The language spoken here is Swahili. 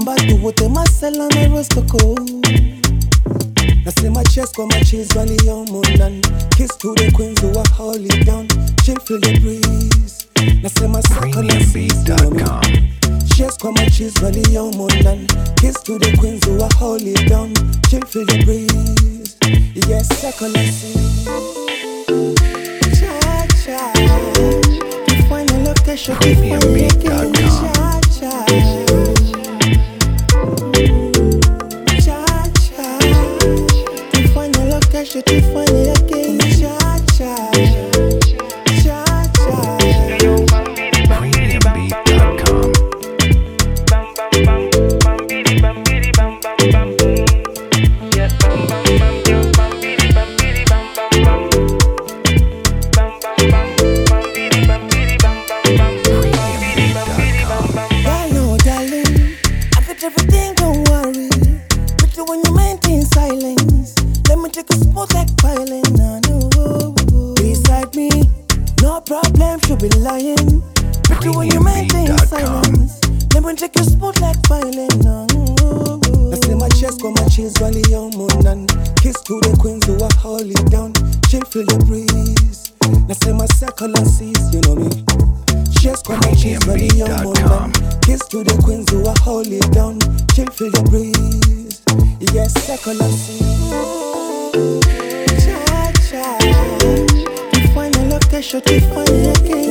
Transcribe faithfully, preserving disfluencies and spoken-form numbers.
Bambatu wote masela na rostoko. Nasema chest kwa machis waliomo ndani. Kiss to the queens who are holy down. Chill feel the breeze. Nasema saka na sisi chest kwa machis waliomo ndani. Kiss to the queens who are holy down. Chill feel the breeze. Yes, saka na sisi. Cha cha. Kifanya location kifanya yake. Cha cha. She to find it again, cha cha, cha cha. premium beat dot com. Bam bam bam, bam bidi bam bidi bam bam bam. Yeah, bam bam bam, yo bam bidi bam bidi bam bam bam. Bam bam bam, bam bidi bam bidi bam bam bam. Bam bidi bam bidi bam bam bam. I know, darling, I got everything, don't worry. But you when you maintain silence. Let me take a spot like piling, I know. Beside me, no problem, she'll be lying. But you when you maintain silence. Let me take a spot like piling, I know. I say my chest, come my cheese, valley, young man. Kiss to the queens who are holy down. She'll feel the breeze. I say my circle and seas, you know me. Chest, come my cheese, valley, young man. Kiss to the queens who are holy down. She'll feel the breeze. Yes, circle and seas. Cha cha, kifanya location kifanya yake.